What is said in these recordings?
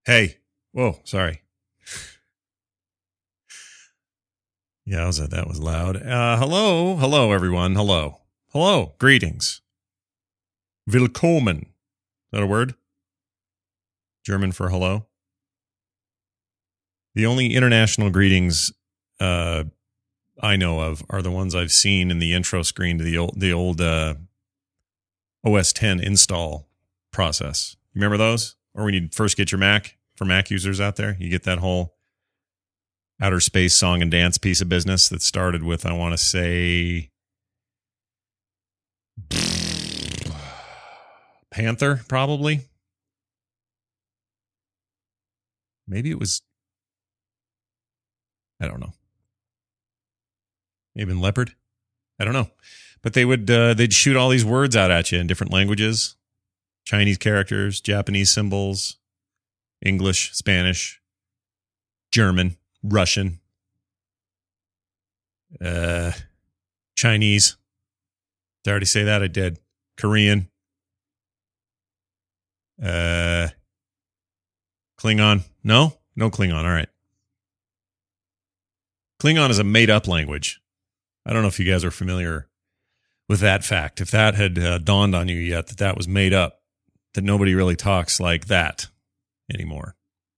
Hey. Whoa, sorry. Yeah, that was loud. Hello, everyone. Hello. Greetings. Willkommen. Is that a word? German for hello. The only international greetings I know of are the ones I've seen in the intro screen to the old OS 10 install process. You remember those? Or when you first get your Mac, for Mac users out there, you get that whole outer space song and dance piece of business that started with, I want to say, Panther, probably. Maybe it was, I don't know. Maybe Leopard. I don't know. But they'd shoot all these words out at you in different languages. Chinese characters, Japanese symbols, English, Spanish, German, Russian, Chinese. Did I already say that? I did. Korean. Klingon. No Klingon. All right. Klingon is a made-up language. I don't know if you guys are familiar with that fact. If that had dawned on you yet, that was made up, that nobody really talks like that anymore.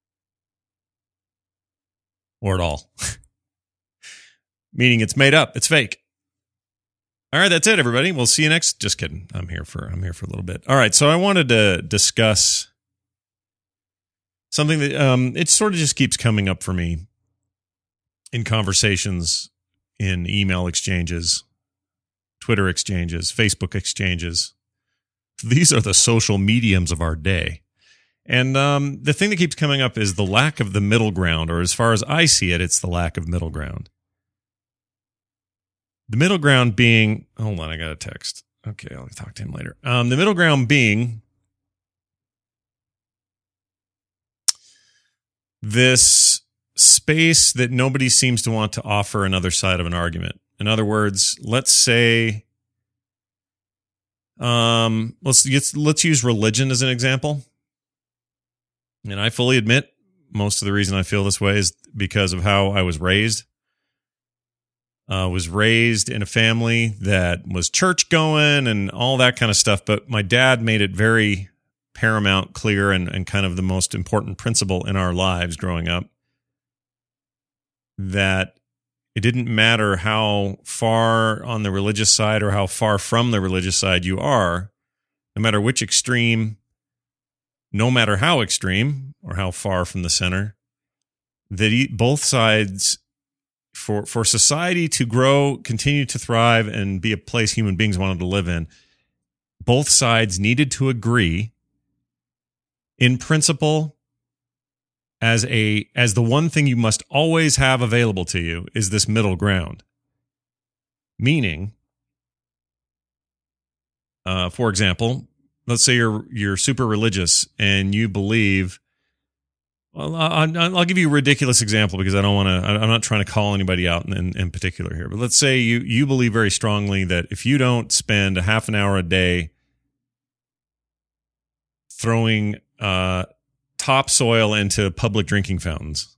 Or at all. Meaning it's made up. It's fake. All right, that's it, everybody. We'll see you next. Just kidding. I'm here for a little bit. All right, so I wanted to discuss something that it sort of just keeps coming up for me in conversations, in email exchanges, Twitter exchanges, Facebook exchanges. These are the social mediums of our day. And the thing that keeps coming up is the lack of the middle ground, or as far as I see it, it's the lack of middle ground. The middle ground being, hold on, I got a text. Okay, I'll talk to him later. The middle ground being this space that nobody seems to want to offer another side of an argument. In other words, let's say, let's use religion as an example. And I fully admit most of the reason I feel this way is because of how I was raised. Was raised in a family that was church going and all that kind of stuff. But my dad made it very paramount, clear, and kind of the most important principle in our lives growing up, that it didn't matter how far on the religious side or how far from the religious side you are, no matter which extreme, no matter how extreme or how far from the center, that both sides, for society to grow, continue to thrive, and be a place human beings wanted to live in, both sides needed to agree in principle as the one thing you must always have available to you is this middle ground. Meaning, for example, let's say you're super religious and you believe. Well, I'll give you a ridiculous example because I don't want to. I'm not trying to call anybody out in particular here. But let's say you believe very strongly that if you don't spend a half an hour a day throwing topsoil into public drinking fountains,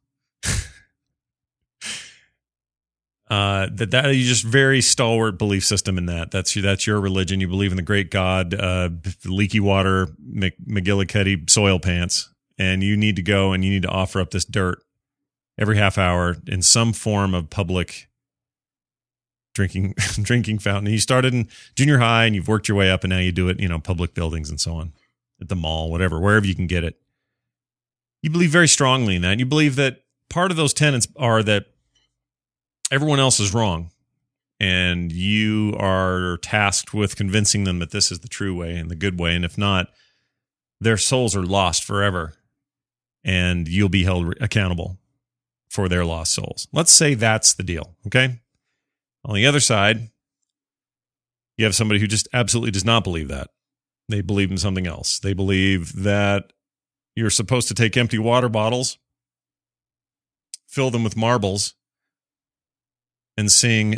that you just very stalwart belief system in that. That's your religion. You believe in the great God, leaky water, McGillicuddy soil pants, and you need to go and you need to offer up this dirt every half hour in some form of public drinking fountain. And you started in junior high and you've worked your way up, and now you do it, public buildings and so on, at the mall, whatever, wherever you can get it. You believe very strongly in that. You believe that part of those tenets are that everyone else is wrong, and you are tasked with convincing them that this is the true way and the good way. And if not, their souls are lost forever, and you'll be held accountable for their lost souls. Let's say that's the deal, okay? On the other side, you have somebody who just absolutely does not believe that. They believe in something else. They believe that you're supposed to take empty water bottles, fill them with marbles, and sing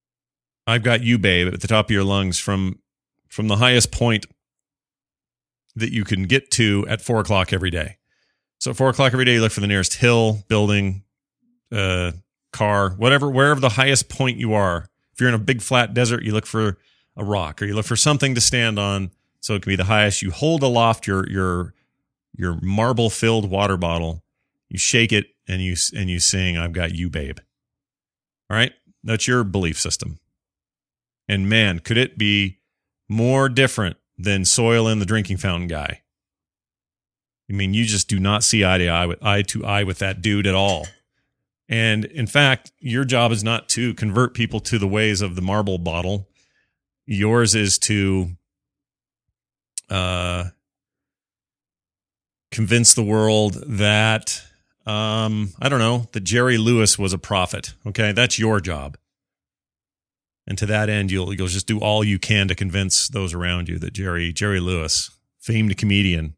"I've Got You, Babe" at the top of your lungs from the highest point that you can get to at 4 o'clock every day. So at 4 o'clock every day, you look for the nearest hill, building, car, whatever, wherever the highest point you are. If you're in a big flat desert, you look for a rock, or you look for something to stand on so it can be the highest. You hold aloft your marble-filled water bottle. You shake it and you sing, "I've got you, babe." All right? That's your belief system. And man, could it be more different than Soil in the Drinking Fountain guy? I mean, you just do not see eye to eye with that dude at all. And in fact, your job is not to convert people to the ways of the marble bottle. Yours is to convince the world that, that Jerry Lewis was a prophet. Okay, that's your job. And to that end, you'll just do all you can to convince those around you that Jerry Lewis, famed comedian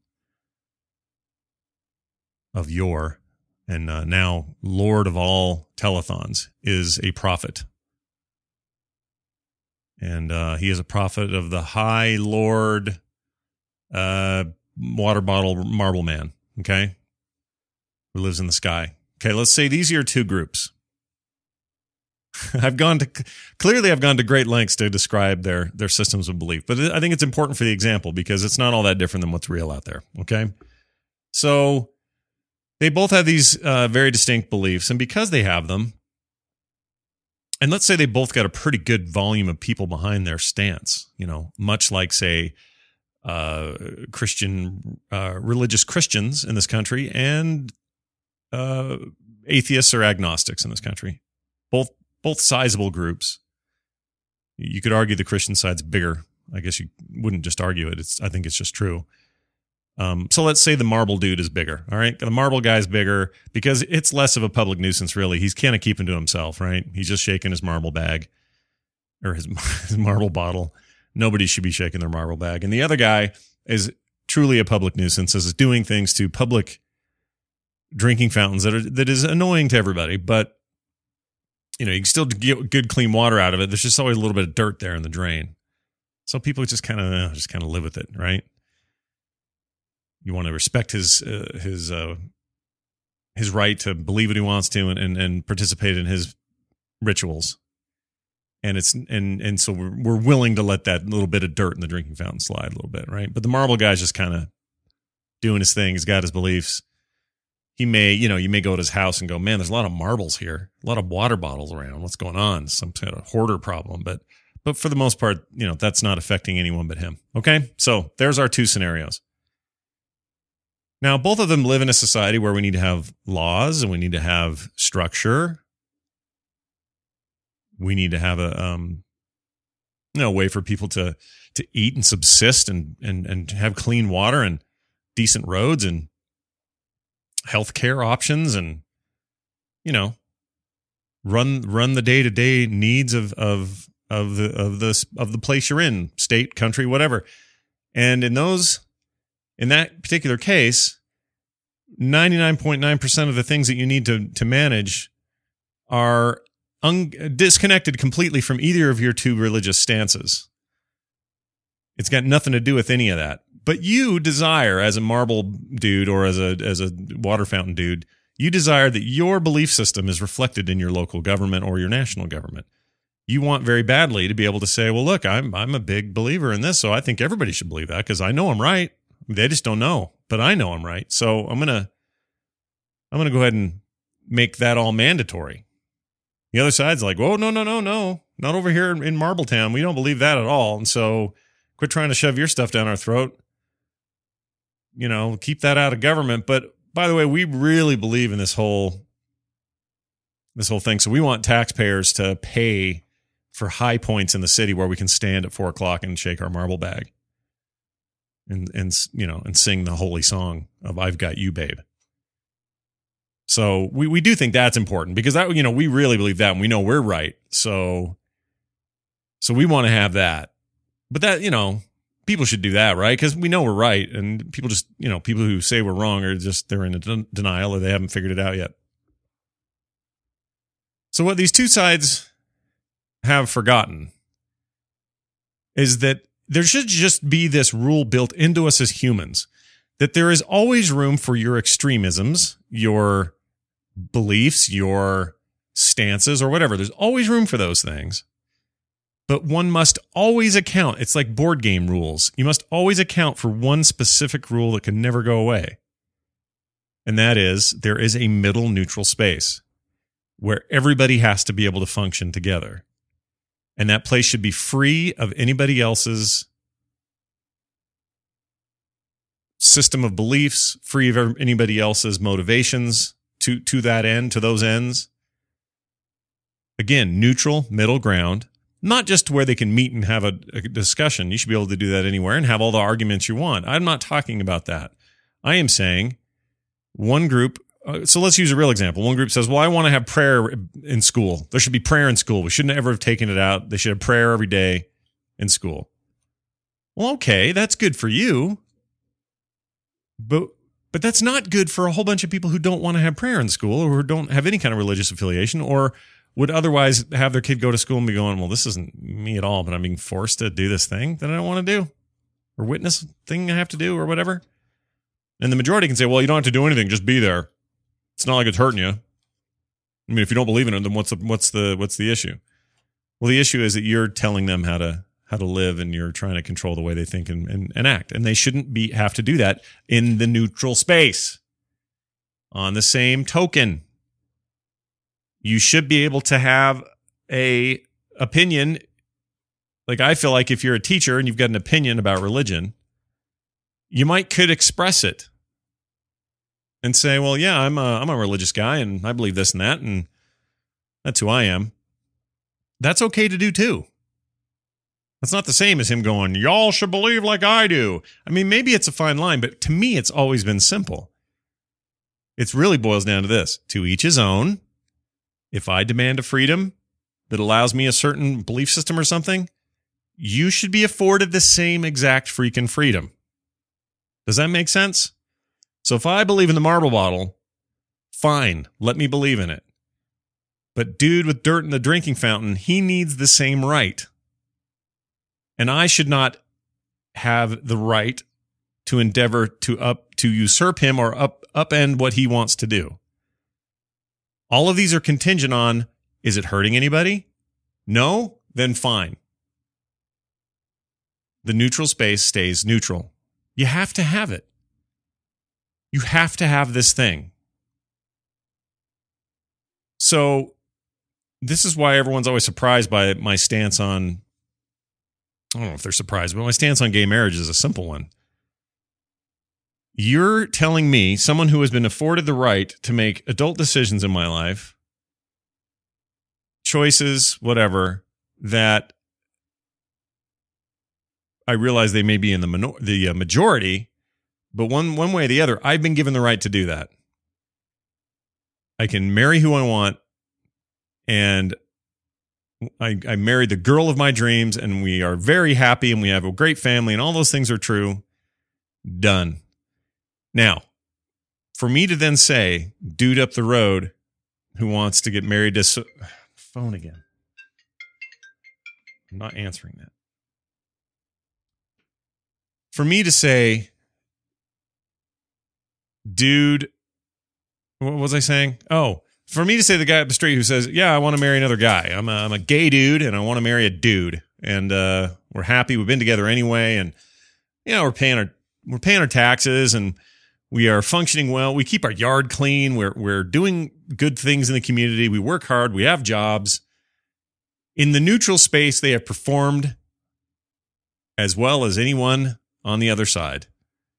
of yore, and now Lord of all telethons, is a prophet. And he is a prophet of the High Lord water bottle marble man, okay, who lives in the sky. Okay, let's say these are your two groups. I've gone to great lengths to describe their systems of belief, but I think it's important for the example because it's not all that different than what's real out there, okay? So they both have these very distinct beliefs, and because they have them, and let's say they both got a pretty good volume of people behind their stance, much like, say, Christian, religious Christians in this country and atheists or agnostics in this country. Both sizable groups. You could argue the Christian side's bigger. I guess you wouldn't just argue it. I think it's just true. So let's say the marble dude is bigger. All right. The marble guy's bigger because it's less of a public nuisance, really. He's kind of keeping to himself, right? He's just shaking his marble bag or his marble bottle. Nobody should be shaking their marble bag. And the other guy is truly a public nuisance, is doing things to public drinking fountains that is annoying to everybody. But, you can still get good, clean water out of it. There's just always a little bit of dirt there in the drain. So people just kind of live with it, right? You want to respect his right to believe what he wants to and participate in his rituals. And so we're willing to let that little bit of dirt in the drinking fountain slide a little bit, right? But the marble guy's just kind of doing his thing. He's got his beliefs. He may, you may go to his house and go, man, there's a lot of marbles here, a lot of water bottles around. What's going on? Some kind of hoarder problem. But for the most part, that's not affecting anyone but him. Okay. So there's our two scenarios. Now, both of them live in a society where we need to have laws and we need to have structure. We need to have a way for people to eat and subsist and have clean water and decent roads and healthcare options and, run the day-to-day needs of the place you're in, state, country, whatever. And in that particular case, 99.9% of the things that you need to manage are disconnected completely from either of your two religious stances. It's got nothing to do with any of that. But you desire, as a marble dude or as a water fountain dude, you desire that your belief system is reflected in your local government or your national government. You want very badly to be able to say, well, look, I'm a big believer in this, so I think everybody should believe that because I know I'm right. They just don't know, but I know I'm right. So I'm gonna go ahead and make that all mandatory. The other side's like, whoa, no, not over here in Marbletown. We don't believe that at all. And so quit trying to shove your stuff down our throat. Keep that out of government. But by the way, we really believe in this whole thing. So we want taxpayers to pay for high points in the city where we can stand at 4 o'clock and shake our marble bag and sing the holy song of "I've Got You, Babe." So we do think that's important because that, we really believe that and we know we're right. So we want to have that, but that, people should do that, right? Because we know we're right. And people just, people who say we're wrong are just, they're in a denial or they haven't figured it out yet. So what these two sides have forgotten is that there should just be this rule built into us as humans that there is always room for your extremisms, your beliefs, your stances, or whatever. There's always room for those things. But one must always account. It's like board game rules. You must always account for one specific rule that can never go away. And that is, there is a middle neutral space where everybody has to be able to function together. And that place should be free of anybody else's system of beliefs, free of anybody else's motivations to that end, to those ends. Again, neutral, middle ground, not just where they can meet and have a discussion. You should be able to do that anywhere and have all the arguments you want. I'm not talking about that. I am saying one group, so let's use a real example. One group says, well, I want to have prayer in school. There should be prayer in school. We shouldn't ever have taken it out. They should have prayer every day in school. Well, okay, that's good for you. But that's not good for a whole bunch of people who don't want to have prayer in school or who don't have any kind of religious affiliation or would otherwise have their kid go to school and be going, well, this isn't me at all, but I'm being forced to do this thing that I don't want to do or witness thing I have to do or whatever. And the majority can say, well, you don't have to do anything. Just be there. It's not like it's hurting you. I mean, if you don't believe in it, then what's the issue? Well, the issue is that you're telling them how to live and you're trying to control the way they think and act. And they shouldn't have to do that in the neutral space. On the same token, you should be able to have a opinion. Like, I feel like if you're a teacher and you've got an opinion about religion, you could express it and say, well, yeah, I'm a religious guy and I believe this and that, and that's who I am. That's okay to do too. That's not the same as him going, y'all should believe like I do. I mean, maybe it's a fine line, but to me, it's always been simple. It really boils down to this: to each his own. If I demand a freedom that allows me a certain belief system or something, you should be afforded the same exact freaking freedom. Does that make sense? So if I believe in the marble bottle, fine, let me believe in it. But dude with dirt in the drinking fountain, he needs the same right. And I should not have the right to endeavor to usurp him or upend what he wants to do. All of these are contingent on, is it hurting anybody? No? Then fine. The neutral space stays neutral. You have to have it. You have to have this thing. So this is why everyone's always surprised by my stance on, I don't know if they're surprised, but my stance on gay marriage is a simple one. You're telling me, someone who has been afforded the right to make adult decisions in my life, choices, whatever, that I realize they may be in the majority, but one way or the other, I've been given the right to do that. I can marry who I want, and I married the girl of my dreams, and we are very happy, and we have a great family, and all those things are true. Done. Now, for me to then say, dude up the road who wants to get married to... Phone again. I'm not answering that. For me to say, dude... What was I saying? Oh, for me to say the guy up the street who says, yeah, I want to marry another guy. I'm a gay dude, and I want to marry a dude. And we're happy. We've been together anyway, and we're paying our taxes, and we are functioning well. We keep our yard clean. We're doing good things in the community. We work hard. We have jobs. In the neutral space, they have performed as well as anyone on the other side.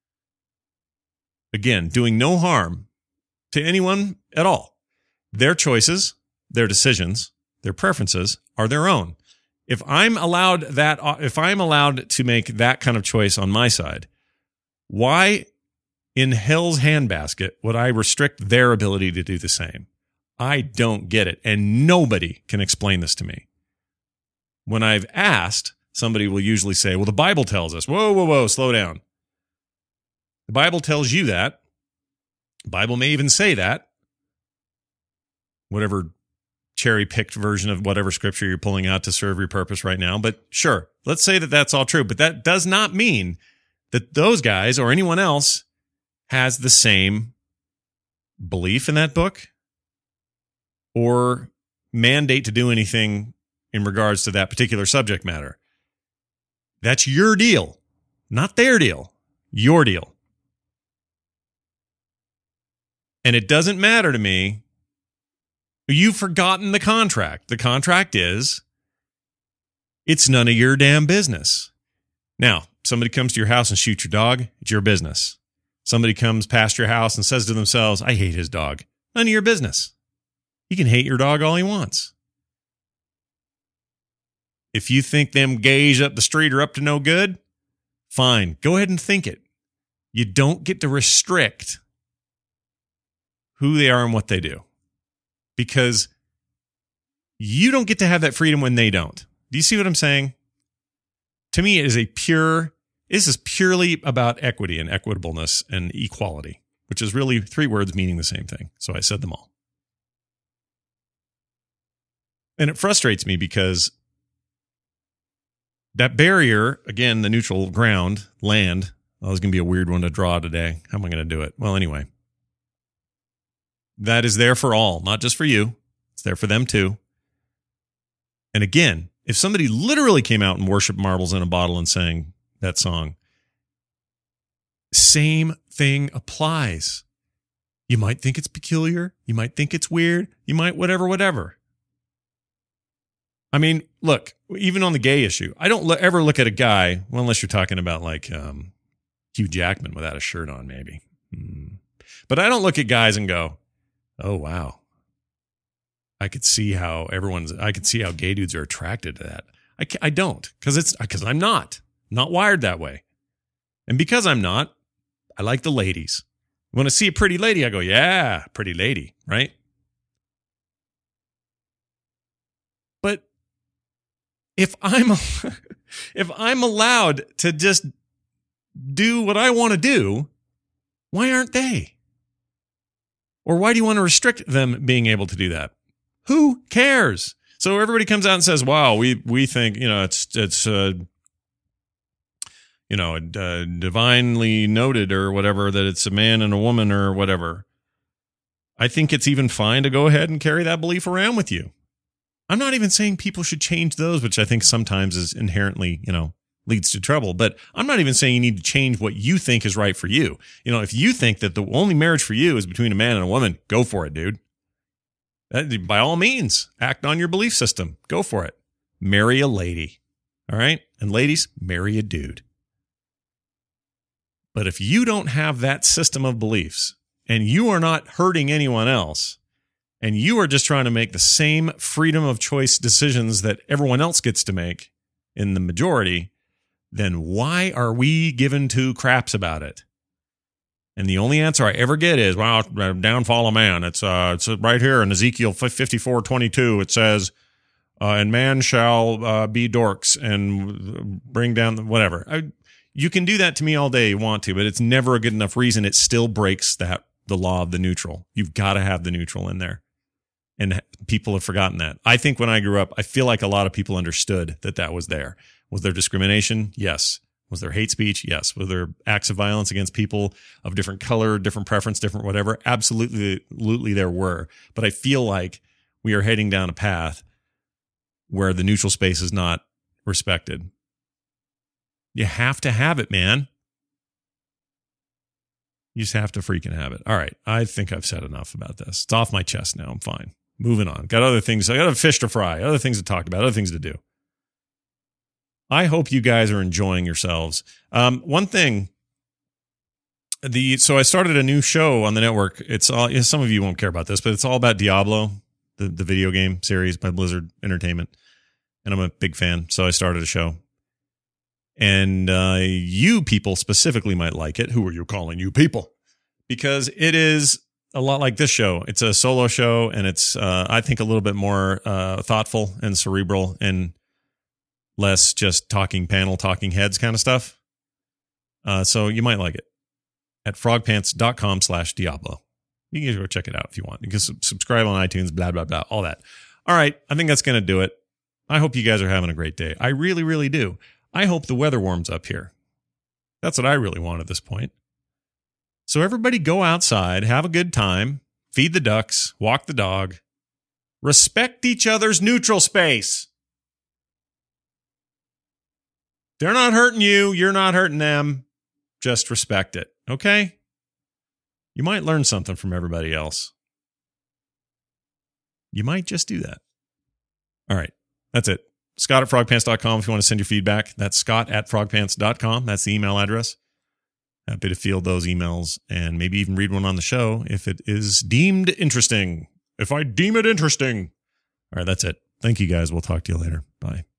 Again, doing no harm to anyone at all. Their choices, their decisions, their preferences are their own. If I'm allowed to make that kind of choice on my side, why in hell's handbasket would I restrict their ability to do the same? I don't get it, and nobody can explain this to me. When I've asked, somebody will usually say, well, the Bible tells us. Whoa, slow down. The Bible tells you that. The Bible may even say that. Whatever cherry-picked version of whatever scripture you're pulling out to serve your purpose right now. But sure, let's say that that's all true. But that does not mean that those guys or anyone else has the same belief in that book or mandate to do anything in regards to that particular subject matter. That's your deal, not their deal, your deal. And it doesn't matter to me. You've forgotten the contract. The contract is, it's none of your damn business. Now, somebody comes to your house and shoots your dog, it's your business. Somebody comes past your house and says to themselves, I hate his dog. None of your business. He can hate your dog all he wants. If you think them gays up the street are up to no good, fine. Go ahead and think it. You don't get to restrict who they are and what they do. Because you don't get to have that freedom when they don't. Do you see what I'm saying? To me, this is purely about equity and equitableness and equality, which is really 3 words meaning the same thing. So I said them all. And it frustrates me because that barrier, again, the neutral ground, land, that was going to be a weird one to draw today. How am I going to do it? Well, anyway. That is there for all, not just for you. It's there for them too. And again, if somebody literally came out and worshiped marbles in a bottle and sang that song, same thing applies. You might think it's peculiar. You might think it's weird. You might whatever. I mean, look, even on the gay issue, I don't ever look at a guy, well, unless you're talking about like Hugh Jackman without a shirt on, maybe. But I don't look at guys and go, oh, wow. I could see how gay dudes are attracted to that. I don't, because I'm not wired that way. And because I'm not, I like the ladies. When I see a pretty lady, I go, yeah, pretty lady, right? But if I'm allowed to just do what I want to do, why aren't they? Or why do you want to restrict them being able to do that? Who cares? So everybody comes out and says, wow, we think, it's divinely noted or whatever, that it's a man and a woman or whatever. I think it's even fine to go ahead and carry that belief around with you. I'm not even saying people should change those, which I think sometimes is inherently, leads to trouble. But I'm not even saying you need to change what you think is right for you. If you think that the only marriage for you is between a man and a woman, go for it, dude. By all means, act on your belief system. Go for it. Marry a lady. All right? And ladies, marry a dude. But if you don't have that system of beliefs and you are not hurting anyone else and you are just trying to make the same freedom of choice decisions that everyone else gets to make in the majority, then why are we given 2 craps about it? And the only answer I ever get is, well, downfall of man. It's right here in Ezekiel 54:22. It says, and man shall be dorks and bring down whatever. You can do that to me all day you want to, but it's never a good enough reason. It still breaks the law of the neutral. You've got to have the neutral in there. And people have forgotten that. I think when I grew up, I feel like a lot of people understood that was there. Was there discrimination? Yes. Was there hate speech? Yes. Were there acts of violence against people of different color, different preference, different whatever? Absolutely there were. But I feel like we are heading down a path where the neutral space is not respected. You have to have it, man. You just have to freaking have it. All right. I think I've said enough about this. It's off my chest now. I'm fine. Moving on. Got other things. I got a fish to fry, other things to talk about, other things to do. I hope you guys are enjoying yourselves. One thing, so I started a new show on the network. It's all, some of you won't care about this, but it's all about Diablo, the video game series by Blizzard Entertainment. And I'm a big fan. So I started a show. And you people specifically might like it. Who are you calling you people? Because it is a lot like this show. It's a solo show, and it's, I think, a little bit more thoughtful and cerebral and less just talking heads kind of stuff. So you might like it at frogpants.com/Diablo. You can go check it out if you want. You can subscribe on iTunes, blah, blah, blah, all that. All right. I think that's going to do it. I hope you guys are having a great day. I really, really do. I hope the weather warms up here. That's what I really want at this point. So everybody go outside, have a good time, feed the ducks, walk the dog, respect each other's neutral space. They're not hurting you. You're not hurting them. Just respect it. Okay? You might learn something from everybody else. You might just do that. All right. That's it. Scott at frogpants.com if you want to send your feedback. That's Scott at frogpants.com. That's the email address. Happy to field those emails and maybe even read one on the show if it is deemed interesting. If I deem it interesting. All right. That's it. Thank you guys. We'll talk to you later. Bye.